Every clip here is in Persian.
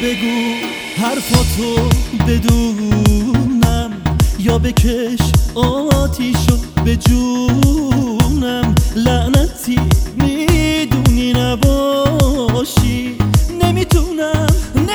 بگو حرفاتو بدونم، یا بکش آتیشو به جونم. لعنتی میدونی نباشی، نمیتونم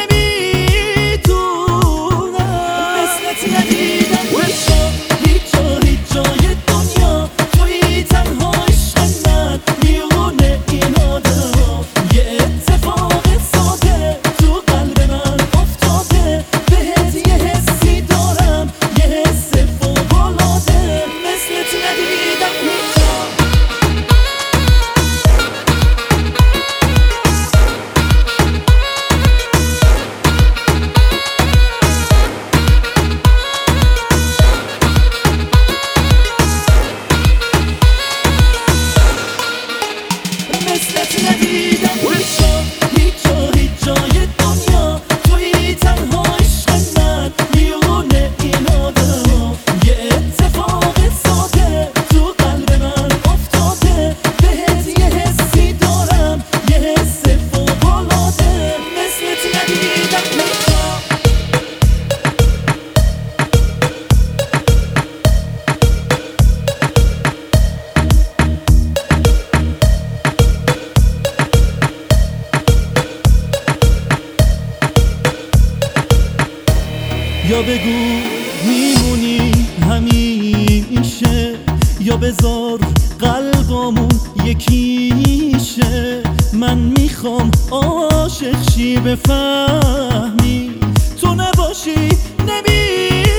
مثلت ندیدم هیچ جای دنیا. توی تنها عشق من میونه این آدم. یه اتفاق ساده تو قلب من افتاده، بهت یه حسی دارم، یه حس فوق‌العاده. مثلت ندیدم هیچ جا. مثلت ندیدم هیچ جای دنیا. توی تنها عشق من میونه این آدم. یه اتفاق ساده تو قلب من افتاده، بهت یه حسی دارم، یه حس فوق‌العاده. مثلت ندیدم هیچ جا. یا بگو میمونی همیشه، یا بذار قلبامون یکیشه. من میخوام عاشق شی بفهمی، تو نباشی